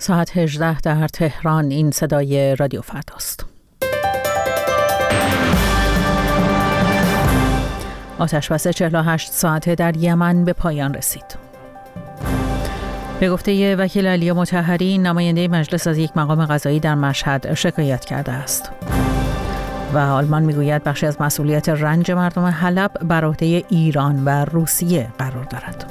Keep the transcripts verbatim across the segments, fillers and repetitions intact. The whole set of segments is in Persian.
ساعت هجده در تهران. این صدای رادیو فرداست. آتش‌بس چهل و هشت ساعته در یمن به پایان رسید. به گفته وکیل علی مطهری، نماینده مجلس از یک مقام قضایی در مشهد شکایت کرده است. و آلمان میگوید بخشی از مسئولیت رنج مردم حلب بر عهده ایران و روسیه قرار دارد.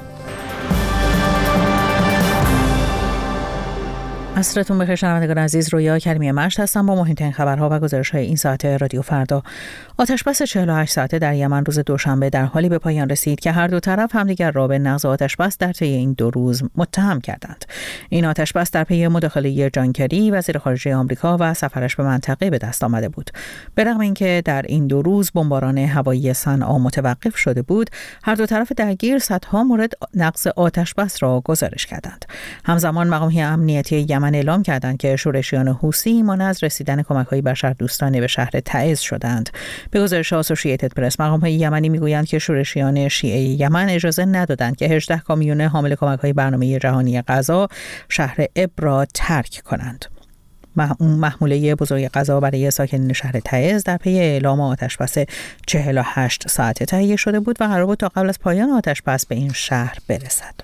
عصرتون بخیر شنوندگان عزیز، رویا کریمی مشت هستم با مهمترین خبرها و گزارش‌های این ساعت رادیو فردا. آتش‌بس چهل و هشت ساعته در یمن روز دوشنبه در حالی به پایان رسید که هر دو طرف همدیگر را به نقض آتش‌بس در طی این دو روز متهم کردند. این آتش‌بس در پی مداخله جان کری وزیر خارجه آمریکا و سفرش به منطقه به دست آمده بود. به رغم اینکه در این دو روز بمباران هوایی صنعا متوقف شده بود، هر دو طرف درگیر صدها مورد نقض آتش‌بس را گزارش کردند. همزمان مقامات امنیتی یمن من اعلام کردند که شورشیان حوثی مانع از رسیدن کمک‌های بشردوستانه به شهر تعز شدند. به گزارش آسوشییتد پرس، مقام‌های یمنی میگویند که شورشیان شیعه یمن اجازه ندادند که هجده کامیون حامل کمک‌های برنامه جهانی غذا شهر ابر را ترک کنند. محموله بزرگ غذا برای ساکنین شهر تعز در پی اعلام آتش‌بس چهل و هشت ساعته تهیه شده بود و قرار بود تا قبل از پایان آتش‌بس به این شهر برسد.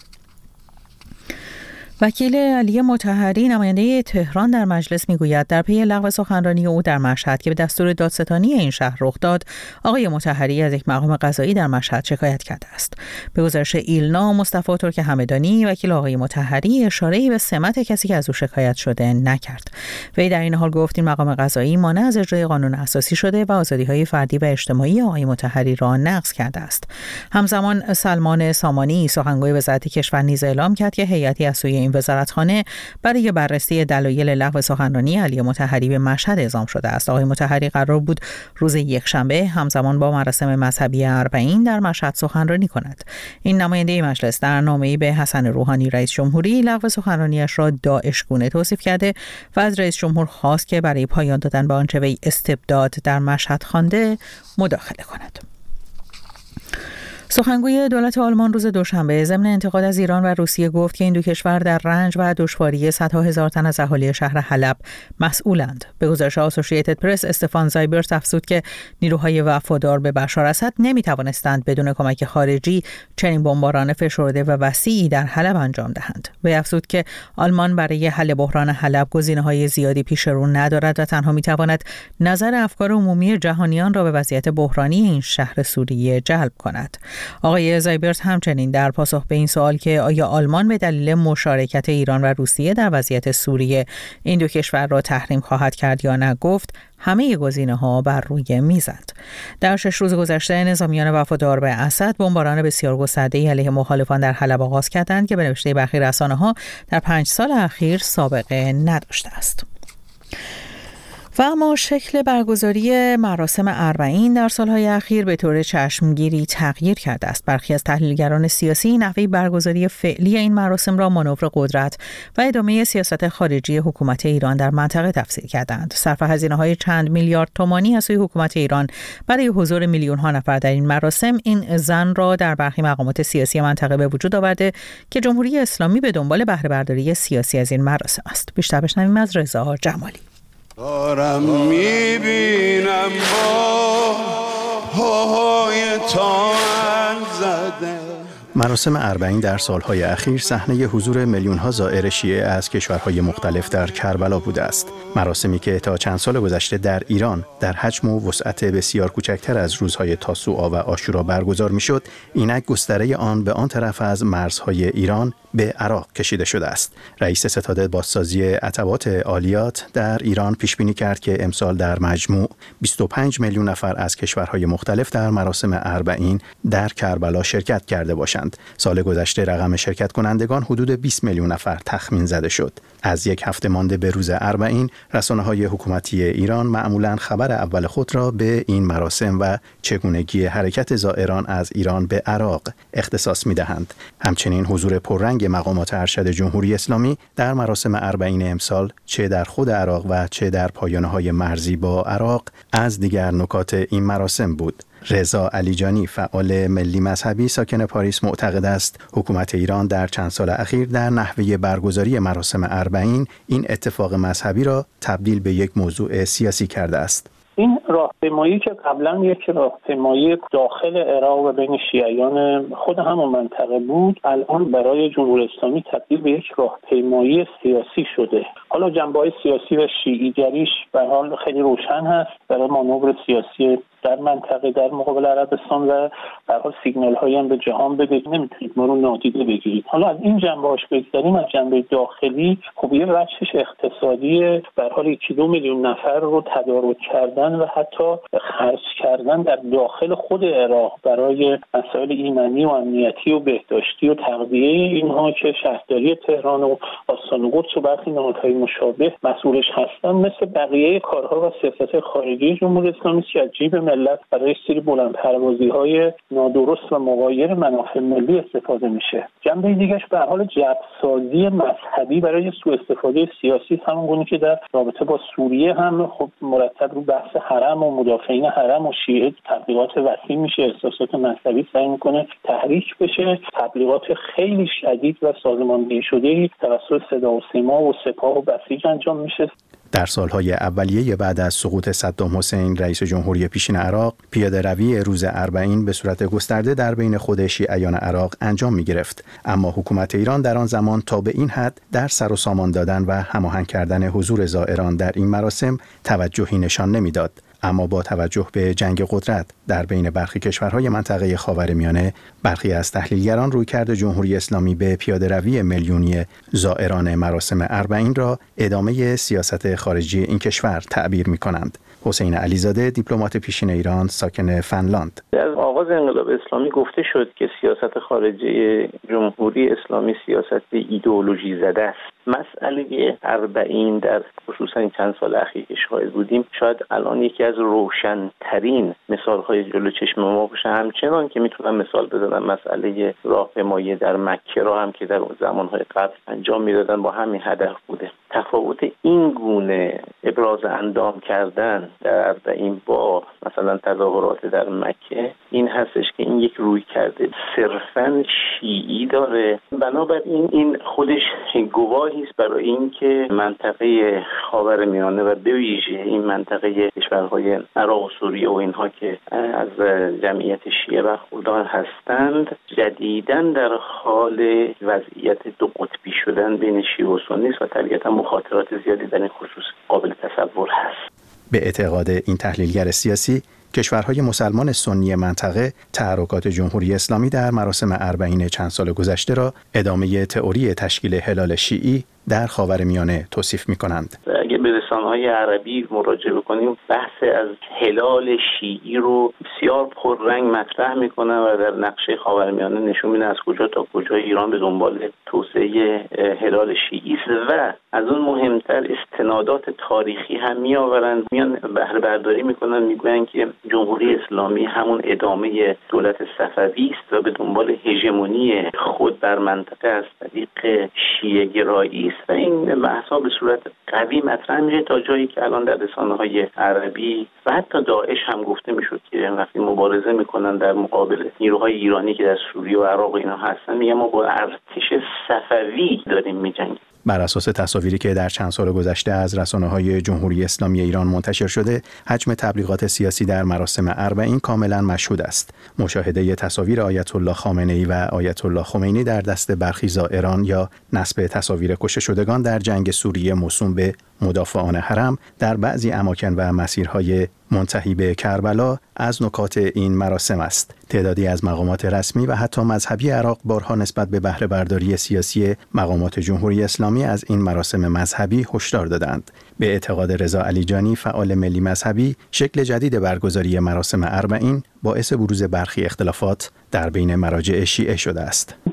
وکیل علی مطهری، نماینده تهران در مجلس، میگوید در پی لغو سخنرانی او در مشهد که به دستور دادستانی این شهر رخ داد، آقای مطهری از یک مقام قضایی در مشهد شکایت کرده است. به گزارش ایلنا، مصطفی ترک همدانی، وکیل آقای مطهری اشاره‌ای به سمت کسی که از او شکایت شده نکرد. وی در این حال گفت این مقام قضایی مانع از اجرای قانون اساسی شده و آزادی‌های فردی و اجتماعی آقای مطهری را نقض کرده است. همزمان سلمان سامانی، سخنگوی وزارت کشور، نیز اعلام کرد که هیئتی از سوی وزارتخانه برای بررسی دلایل لغو سخنرانی علی مطهری به مشهد اعزام شده است. آقای مطهری قرار بود روز یکشنبه همزمان با مراسم مذهبی اربعین در مشهد سخنرانی کند. این نماینده مجلس در نامه‌ای به حسن روحانی رئیس جمهوری لغو سخنرانیش را داعشگونه توصیف کرده و از رئیس جمهور خواست که برای پایان دادن به آنچه وی استبداد در مشهد خوانده مداخله کند. سخنگوی دولت آلمان روز دوشنبه ضمن انتقاد از ایران و روسیه گفت که این دو کشور در رنج و دشواری صدها هزار تن از اهالی شهر حلب مسئولند. به گزارش آسوشییتد پرس، استفان زایبرت افزود که نیروهای وفادار به بشار اسد نمی‌توانستند بدون کمک خارجی چنین بمباران فشرده و وسیعی در حلب انجام دهند. وی افزود که آلمان برای حل بحران حلب گزینه‌های زیادی پیش رو ندارد و تنها می‌تواند نظر افکار عمومی جهانیان را به وضعیت بحرانی این شهر سوریه جلب کند. آقای زایبرت همچنین در پاسخ به این سوال که آیا آلمان به دلیل مشارکت ایران و روسیه در وضعیت سوریه این دو کشور را تحریم خواهد کرد یا نه، گفت همه گزینه‌ها بر روی میزند. در شش روز گذشته نظامیان وفادار به اسد بمباران بسیار گسترده‌ای علیه مخالفان در حلب آغاز کردند که به نوشته برخی رسانه‌ها در پنج سال اخیر سابقه نداشته است. و اما شکل برگزاری مراسم اربعین در سالهای اخیر به طور چشمگیری تغییر کرده است. برخی از تحلیلگران سیاسی نحوه برگزاری فعلی این مراسم را مانور قدرت و ادامه سیاست خارجی حکومت ایران در منطقه تفسیر کردند. صرف هزینه‌های چند میلیارد تومانی از سوی حکومت ایران برای حضور میلیون‌ها نفر در این مراسم این ظن را در برخی مقامات سیاسی منطقه به وجود آورده که جمهوری اسلامی به دنبال بهره برداری سیاسی از این مراسم است. بیشتر بشنویم از رضا جمالی. دارم میبینم با پاهای تانگ زده. مراسم اربعین در سالهای اخیر صحنه حضور میلیون‌ها زائر شیعه از کشورهای مختلف در کربلا بوده است. مراسمی که تا چند سال گذشته در ایران در حجم و وسعت بسیار کوچکتر از روزهای تاسوعا و عاشورا برگزار میشد، اینک گستره آن به آن طرف از مرزهای ایران به عراق کشیده شده است. رئیس ستاد بازسازی عتبات عالیات در ایران پیش بینی کرد که امسال در مجموع بیست و پنج میلیون نفر از کشورهای مختلف در مراسم اربعین در کربلا شرکت کرده باشند. سال گذشته رقم شرکت کنندگان حدود بیست میلیون نفر تخمین زده شد. از یک هفته مانده به روز اربعین، رسانه‌های حکومتی ایران معمولاً خبر اول خود را به این مراسم و چگونگی حرکت زائران از ایران به عراق اختصاص می‌دهند. همچنین حضور پررنگ مقامات ارشد جمهوری اسلامی در مراسم اربعین امسال چه در خود عراق و چه در پایانه‌های مرزی با عراق از دیگر نکات این مراسم بود. رضا علیجانی فعال ملی مذهبی ساکن پاریس معتقد است حکومت ایران در چند سال اخیر در نحوه برگزاری مراسم اربعین این اتفاق مذهبی را تبدیل به یک موضوع سیاسی کرده است. این راهپیمایی که قبلا یک راهپیمایی داخل عراق و بین شیعیان خود همون منطقه بود، الان برای جمهوری اسلامی تبدیل به یک راهپیمایی سیاسی شده. حالا جنبه‌های سیاسی و شیعی‌گریش به حال خیلی روشن هست برای مانور سیاسی در منطقه در مقابل عربستان و به حال سیگنال هایی هم به جهان بده، نمیتونید ما رو نادیده بگیرید. حالا از این جنبه‌اش بگذاریم، از جنبه داخلی خب یه بخشش اقتصادی، به حال یک دو میلیون نفر رو تدارک کردن و حتی خرج کردن در داخل خود عراق برای مسائل ایمنی و امنیتی و بهداشتی و تغذیه اینها که شهرداری تهران و آستان قدس و برخی نهادهای مشابه مسئولش هستن، مثل بقیه کارها و سیاست خارجی جمهوری اسلامی که از جیب ملت برای سری بلند پروازی‌های نادرست و مغایر منافع ملی استفاده میشه. جنبه دیگه‌اش به حال جبرسازی مذهبی برای سوء استفاده سیاسی، همون گونه که در رابطه با سوریه هم خب مرتب رو بحث حرم و مدافعین حرم و شیعه تبلیغات وسیع میشه، احساسات مذهبی سعی میکنه تحریک بشه، تبلیغات خیلی شدید و سازماندهی شده توسط صدا و سیما و سپاه و بسیج انجام میشه. در سالهای اولیه بعد از سقوط صدام حسین رئیس جمهوری پیشین عراق، پیاده‌روی روز اربعین به صورت گسترده در بین خود شیعیان عراق انجام می‌گرفت، اما حکومت ایران در آن زمان تا به این حد در سر و سامان دادن و هماهنگ کردن حضور زائران در این مراسم توجهی نشان نمی‌داد. اما با توجه به جنگ قدرت در بین برخی کشورهای منطقه خاورمیانه، برخی از تحلیلگران رویکرد جمهوری اسلامی به پیاده‌روی میلیونی زائران مراسم اربعین را ادامه سیاست خارجی این کشور تعبیر می‌کنند. حسین علیزاده، دیپلمات پیشین ایران ساکن فنلاند: از آغاز انقلاب اسلامی گفته شد که سیاست خارجی جمهوری اسلامی سیاست ایدئولوژی زده است. مسئله اربعین در خصوصا این چند سال اخیر که شاهد بودیم، شاید الان یکی از روشن‌ترین مثال‌های جلو چشم ما باشه. همچنان که میتونم مثال بزنم مسئله راهپیمایی در مکه را هم که در زمان‌های قبل انجام میدادن با همین هدف بوده. تفاوت این گونه ابراز اندام کردن در اربعین با مثلا تظاهرات در مکه این هستش که این یک روی کرده صرفاً شیعی داره. بنابراین این خودش گواهی است برای اینکه منطقه خاورمیانه و به ویژه این منطقه کشورهای عراق و سوریه و اینها که از جمعیت شیعه برخوردار هستند، جدیداً در حال وضعیت دو قطبی شدن بین شیعه و سنی است و طبیعتاً مخاطرات زیادی در این خصوص قابل تصور هست. به اعتقاد این تحلیلگر سیاسی، کشورهای مسلمان سنی منطقه تحرکات جمهوری اسلامی در مراسم اربعین چند سال گذشته را ادامه تئوری تشکیل هلال شیعی در خاورمیانه توصیف می‌کنند. اگه به رسانه‌های عربی مراجعه بکنیم، بحث از هلال شیعی رو بسیار پررنگ مطرح می‌کنن و در نقشه خاورمیانه نشون میدن از کجا تا کجا ایران به دنبال توسعه هلال شیعی است و از اون مهمتر استنادات تاریخی هم میآورن، میان بهره برداری می‌کنن، میگن که جمهوری اسلامی همون ادامه دولت صفوی است و به دنبال هژمونی خود بر منطقه از طریق شیعه گرایی و این بحث‌ها به صورت قوی مطرح میشه تا جایی که الان در رسانه‌های عربی و حتی داعش هم گفته میشد که وقتی مبارزه میکنن در مقابل نیروهای ایرانی که در سوریه و عراق و اینا هستن، میگن ما با ارتش صفوی داریم میجنگیم. بر اساس تصاویری که در چند سال گذشته از رسانه‌های جمهوری اسلامی ایران منتشر شده، حجم تبلیغات سیاسی در مراسم اربعین کاملا مشهود است. مشاهده تصاویر آیت الله خامنه‌ای و آیت الله خمینی در دست برخی زائران یا نصب تصاویر کشته شدگان در جنگ سوریه موسوم به مدافعان حرم در بعضی اماکن و مسیرهای منتهی به کربلا از نکات این مراسم است. تعدادی از مقامات رسمی و حتی مذهبی عراق بارها نسبت به بهره برداری سیاسی مقامات جمهوری اسلامی از این مراسم مذهبی هشدار دادند. به اعتقاد رضا علیجانی فعال ملی مذهبی، شکل جدید برگزاری مراسم اربعین باعث بروز برخی اختلافات در بین مراجع شیعه شده است. پس از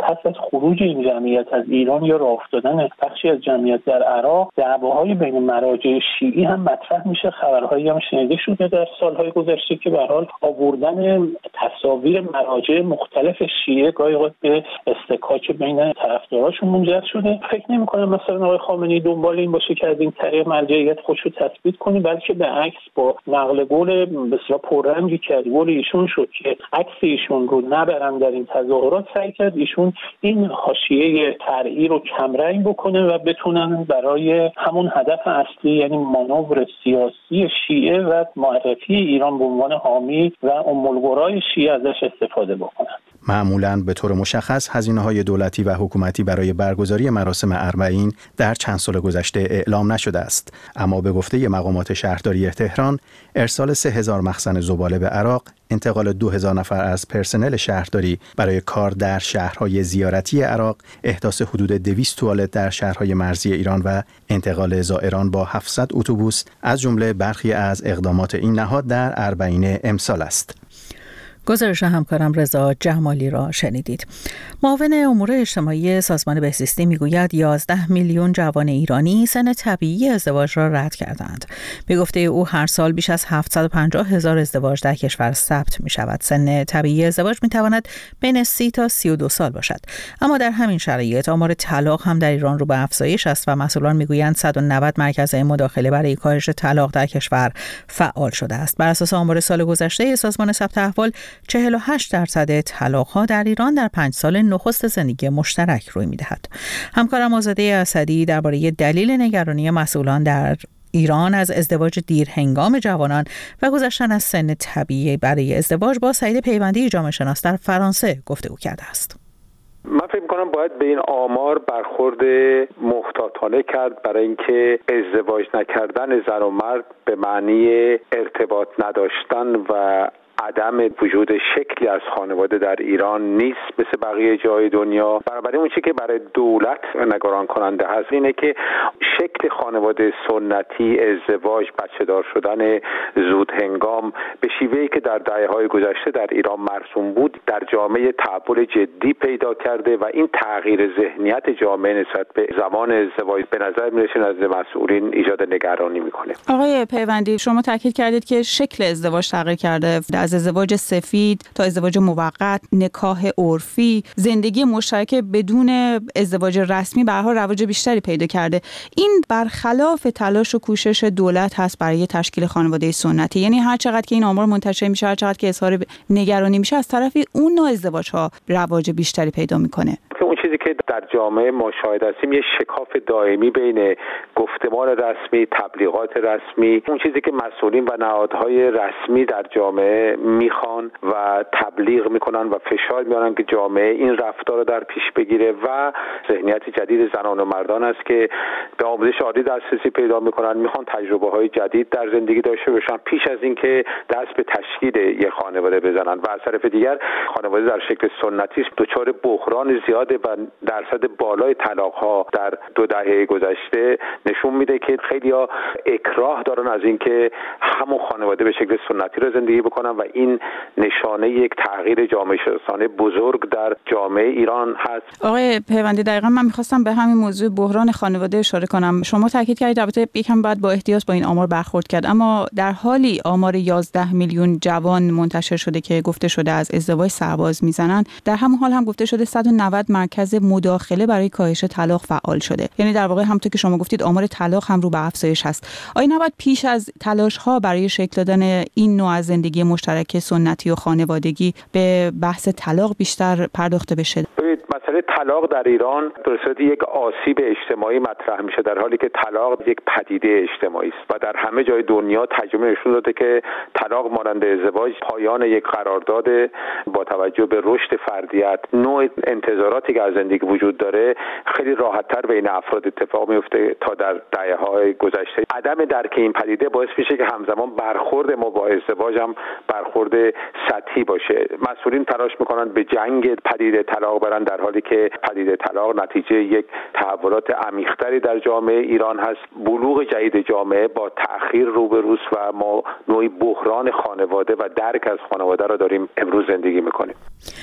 خروج این جمعیت از ایران یا راه افتادن بخشی از جمعیت در عراق، دعواهای بین مراجع شیعی هم مطرح میشه. خبرهایی هم شنیده شده در سالهای گذشته که به هر حال آوردن تصاویر مراجع مختلف شیعه گاهی اوقات به استکاک بین طرفداراشون منجر شده. فکر نمی‌کنم مثلا آقای خامنه‌ای دنبال این باشه که از این طریق مرجعیت خودش رو تثبیت کنه، بلکه به عکس با نقل قول بسیار پررنگی که قول ایشون شد که عکس ایشون رو نبرن در این تظاهرات، سعی کرد ایشون این حاشیه ترعی رو کمرنگ بکنه و بتونن برای همون هدف اصلی، یعنی مانور سیاسی شیعه و معرفی ایران به عنوان حامی و ام القرای شیعه ازش استفاده بکنن. معمولاً به طور مشخص هزینه‌های دولتی و حکومتی برای برگزاری مراسم اربعین در چند سال گذشته اعلام نشده است، اما به گفته مقامات شهرداری تهران، ارسال سه هزار مخزن زباله به عراق، انتقال دو هزار نفر از پرسنل شهرداری برای کار در شهرهای زیارتی عراق، احداث حدود دویست توالت در شهرهای مرزی ایران و انتقال زائران با هفتصد اتوبوس از جمله برخی از اقدامات این نهاد در اربعین امسال است. گزارش همکارم رضا جمالی را شنیدید. معاون امور اجتماعی سازمان بهزیستی میگوید یازده میلیون جوان ایرانی سن طبیعی ازدواج را رد کردند. به گفته او هر سال بیش از هفتصد و پنجاه هزار ازدواج در کشور ثبت می شود. سن طبیعی ازدواج می تواند بین سی تا سی و دو سال باشد. اما در همین شرایط آمار طلاق هم در ایران رو به افزایش است و مسئولان میگویند صد و نود مرکز مداخله برای کاهش طلاق در کشور فعال شده است. بر اساس آمار سال گذشته سازمان ثبت احوال، چهل و هشت درصد طلاق‌ها در ایران در پنج سال نخست زندگی مشترک روی می‌دهد. همکارم آزاده اسدی درباره دلیل نگرانی مسئولان در ایران از ازدواج دیر هنگام جوانان و گذشتن از سن طبیعی برای ازدواج با سعید پیوندی جامعه شناس در فرانسه گفتگو کرده است. من فکر می‌کنم باید به این آمار برخورد محتاطانه کرد، برای اینکه ازدواج نکردن زن و مرد به معنی ارتباط نداشتن و عدم وجود شکلی از خانواده در ایران نیست مثل بقیه جای دنیا. بنابراین اون چیزی که برای دولت نگران کننده هست اینه که شکل خانواده سنتی، ازدواج، بچه دار شدن زود هنگام به شیوهی که در دهه‌های گذشته در ایران مرسوم بود در جامعه تحول جدی پیدا کرده و این تغییر ذهنیت جامعه نسبت به زمان ازدواج به نظر میرسه نزد مسئولین ایجاد نگرانی میکنه. آقای پیوندی، شما تاکید کردید که شکل ازدواج تغییر کرده، از ازدواج سفید تا ازدواج موقت، نکاح عرفی، زندگی مشترک بدون ازدواج رسمی به هر حال رواج بیشتری پیدا کرده. این برخلاف تلاش و کوشش دولت هست برای تشکیل خانواده سنتی. یعنی هر چقدر که این آمار منتشر میشه، هر چقدر که اظهار نگرانی میشه، از طرفی اون نوع ازدواج‌ها رواج بیشتری پیدا میکنه. اون چیزی که در جامعه ما شاهد هستیم یه شکاف دائمی بین گفتمان رسمی، تبلیغات رسمی، اون چیزی که مسئولین و نهادهای رسمی در جامعه میخوان و تبلیغ میکنن و فشار میارن که جامعه این رفتار رو در پیش بگیره و ذهنیت جدید زنان و مردان است که به آموزش عالی دسترسی پیدا میکنن، میخوان تجربه های جدید در زندگی داشته باشن پیش از اینکه دست به تشکیل یک خانواده بزنن. و از طرف دیگر خانواده در شکل سنتی دچار بحران زیاد و درصد بالای طلاق‌ها در دو دهه گذشته نشون میده که خیلی‌ها اکراه دارن از اینکه همون خانواده به شکل سنتی رو زندگی بکنن و این نشانه یک تغییر جامعه شناسانه بزرگ در جامعه ایران هست. آقای پیوندی، دقیقاً من می‌خواستم به همین موضوع بحران خانواده اشاره کنم. شما تاکید کردید البته یکم بعد با احتیاط با این آمار برخورد کرد، اما در حالی آمار یازده میلیون جوان منتشر شده که گفته شده از ازدواج سرباز میزنن، در همون حال هم گفته شده صد و نود مرکز مداخله برای کاهش طلاق فعال شده. یعنی در واقع همونطور که شما گفتید آمار طلاق هم رو به افزایش هست. آیا نباید پیش از تلاش‌ها برای شکل دادن این نوع از زندگی مشترک سنتی و خانوادگی به بحث طلاق بیشتر پرداخته بشه؟ مسئله طلاق در ایران به صورت یک آسیب اجتماعی مطرح میشه، در حالی که طلاق یک پدیده اجتماعی است و در همه جای دنیا تجربه نشون داده که طلاق مانند ازدواج پایان یک قرارداد با توجه به رشد فردیت، نوع انتظاراتی که از زندگی وجود داره خیلی راحت‌تر بین افراد اتفاق میفته تا در دهه‌های گذشته. عدم درک این پدیده باعث میشه که همزمان برخورد ما با ازدواج هم برخورد سطحی باشه. مسئولین تلاش میکنن به جنگ پدیده طلاق برن، در حالی که پدیده طلاق نتیجه یک تحولات عمیق‌تری در جامعه ایران هست. بلوغ جدید جامعه با تأخیر روبروست و ما نوعی بحران خانواده و درک از خانواده را داریم امروز زندگی میکنیم.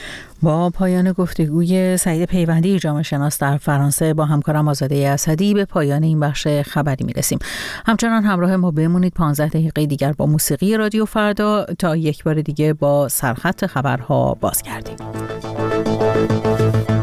با پایان گفتگوی سعید پیوندی جامعه شناس در فرانسه با همکارم آزاده اسدی به پایان این بخش خبری میرسیم. همچنان همراه ما بمونید. پانزده دقیقه دیگر با موسیقی رادیو فردا تا یک بار دیگه با سرخط خبرها بازگردیم.